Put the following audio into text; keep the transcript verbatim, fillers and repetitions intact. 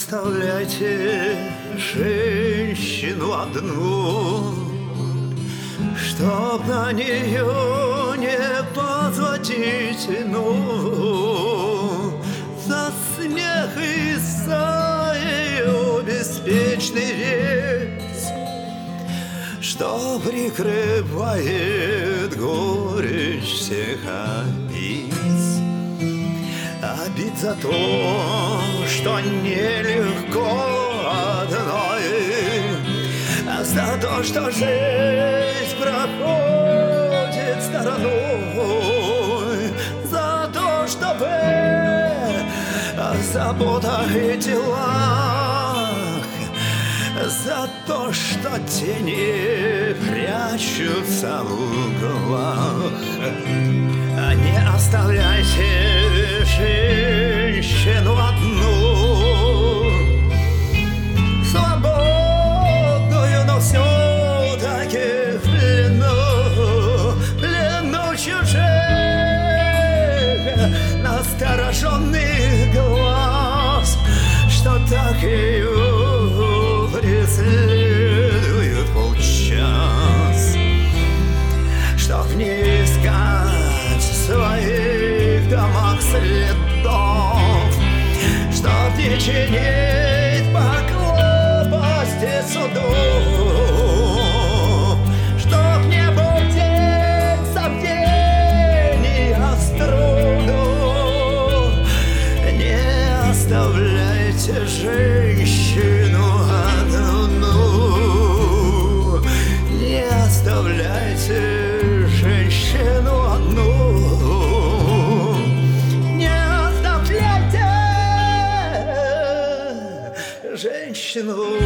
оставляйте женщину одну, чтоб на нее не подводить вину. За смех и за ее беспечный вес, что прикрывает горечь всех обид. Обид за то, что нелегко одной, а за то, что жизнь проходит стороной, за то, что в заботах и делах, за то, что тени прячутся в углах. Не оставляйте женщину одну, свободную, но все-таки в плену, плену чужих настороженных глаз, что так ее преследуют полчас, чтоб не искать в своих домах следов, чтоб не чинить поклопости судов, чтоб не был день сомнения струду. Не оставляйте женщину одну, не оставляйте женщину одну, не оставляйте женщину